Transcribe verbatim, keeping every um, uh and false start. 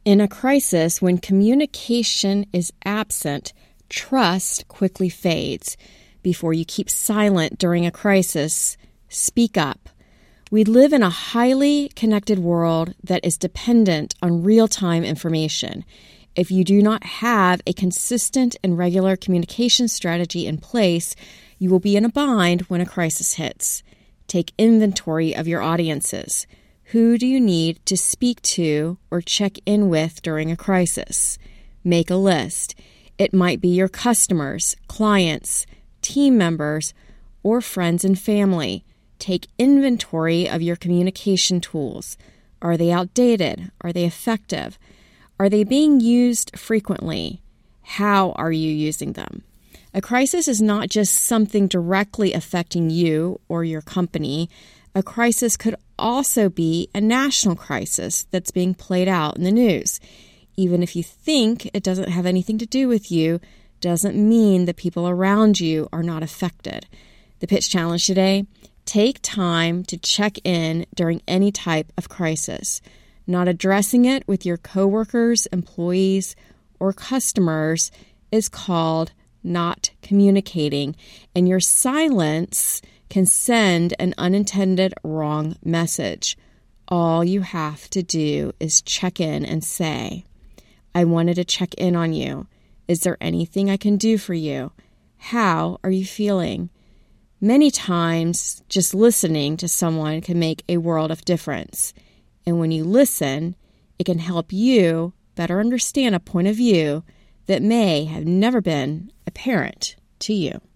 In a crisis, when communication is absent, trust quickly fades. Before you keep silent during a crisis, speak up. We live in a highly connected world that is dependent on real-time information. If you do not have a consistent and regular communication strategy in place, you will be in a bind when a crisis hits. Take inventory of your audiences. Who do you need to speak to or check in with during a crisis? Make a list. It might be your customers, clients, team members, or friends and family. Take inventory of your communication tools. Are they outdated? Are they effective? Are they being used frequently? How are you using them? A crisis is not just something directly affecting you or your company. A crisis could also be a national crisis that's being played out in the news. Even if you think it doesn't have anything to do with you, doesn't mean the people around you are not affected. The pitch challenge today: take time to check in during any type of crisis. Not addressing it with your coworkers, employees, or customers is called not communicating, and your silence can send an unintended wrong message. All you have to do is check in and say, I wanted to check in on you. Is there anything I can do for you? How are you feeling? Many times, just listening to someone can make a world of difference. And when you listen, it can help you better understand a point of view that may have never been apparent to you.